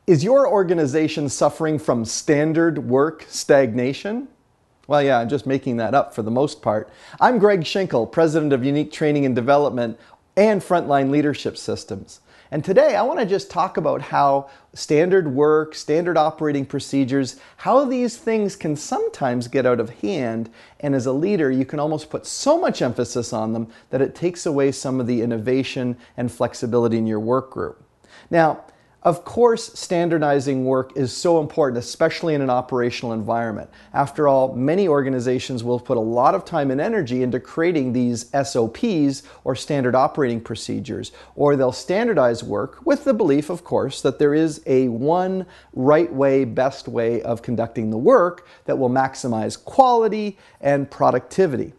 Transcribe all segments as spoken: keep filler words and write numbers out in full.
Is your organization suffering from standard work stagnation? Well, yeah, I'm just making that up for the most part. I'm Greg Schinkel, President of Unique Training and Development and Frontline Leadership Systems. And today I want to just talk about how standard work, standard operating procedures, how these things can sometimes get out of hand, and as a leader you can almost put so much emphasis on them that it takes away some of the innovation and flexibility in your work group. Now, of course, standardizing work is so important, especially in an operational environment. After all, many organizations will put a lot of time and energy into creating these S O Ps, or standard operating procedures, or they'll standardize work with the belief, of course, that there is a one right way, best way of conducting the work that will maximize quality and productivity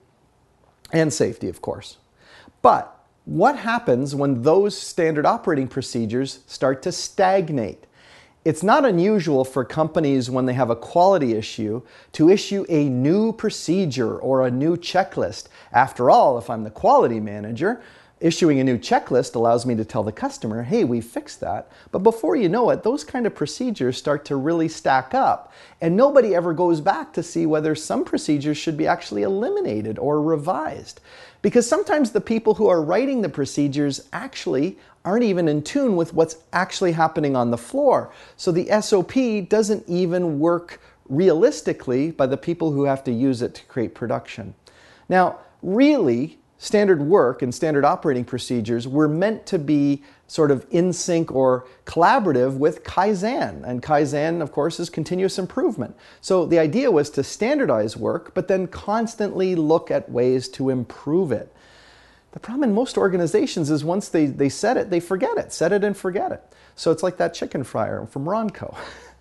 and safety, of course. But what happens when those standard operating procedures start to stagnate? It's not unusual for companies, when they have a quality issue, to issue a new procedure or a new checklist. After all, if I'm the quality manager, issuing a new checklist allows me to tell the customer, hey, we fixed that. But before you know it, those kind of procedures start to really stack up, and nobody ever goes back to see whether some procedures should be actually eliminated or revised. Because sometimes the people who are writing the procedures actually aren't even in tune with what's actually happening on the floor. So the S O P doesn't even work realistically by the people who have to use it to create production. Now, really, standard work and standard operating procedures were meant to be sort of in sync or collaborative with Kaizen. And Kaizen, of course, is continuous improvement. So the idea was to standardize work, but then constantly look at ways to improve it. The problem in most organizations is once they, they set it, they forget it. Set it and forget it. So it's like that chicken fryer from Ronco.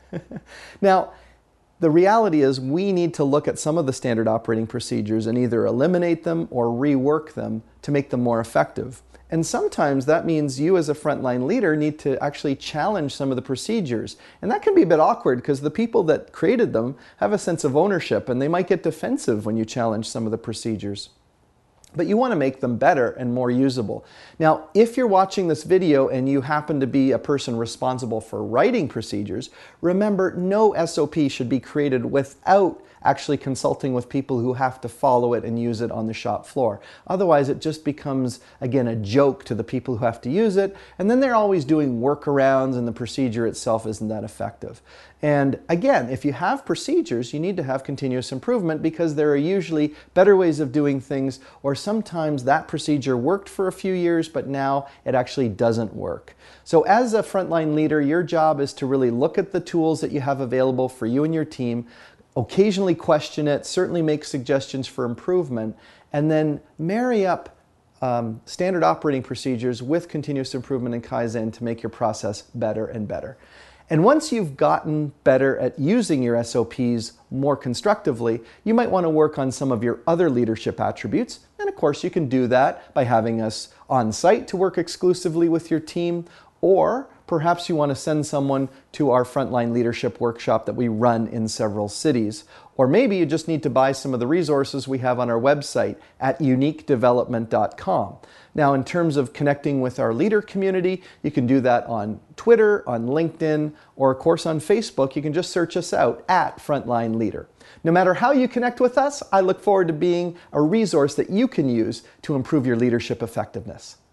Now, the reality is we need to look at some of the standard operating procedures and either eliminate them or rework them to make them more effective. And sometimes that means you as a frontline leader need to actually challenge some of the procedures. And that can be a bit awkward because the people that created them have a sense of ownership and they might get defensive when you challenge some of the procedures. But you want to make them better and more usable. Now, if you're watching this video and you happen to be a person responsible for writing procedures, remember no S O P should be created without actually consulting with people who have to follow it and use it on the shop floor. Otherwise, it just becomes, again, a joke to the people who have to use it, and then they're always doing workarounds and the procedure itself isn't that effective. And again, if you have procedures, you need to have continuous improvement because there are usually better ways of doing things, or sometimes that procedure worked for a few years, but now it actually doesn't work. So as a frontline leader, your job is to really look at the tools that you have available for you and your team, occasionally question it, certainly make suggestions for improvement, and then marry up um, standard operating procedures with continuous improvement and Kaizen to make your process better and better. And once you've gotten better at using your S O Ps more constructively, you might want to work on some of your other leadership attributes. And of course, you can do that by having us on site to work exclusively with your team, or perhaps you want to send someone to our frontline leadership workshop that we run in several cities. Or maybe you just need to buy some of the resources we have on our website at unique development dot com. Now, in terms of connecting with our leader community, you can do that on Twitter, on LinkedIn, or of course on Facebook. You can just search us out at Frontline Leader. No matter how you connect with us, I look forward to being a resource that you can use to improve your leadership effectiveness.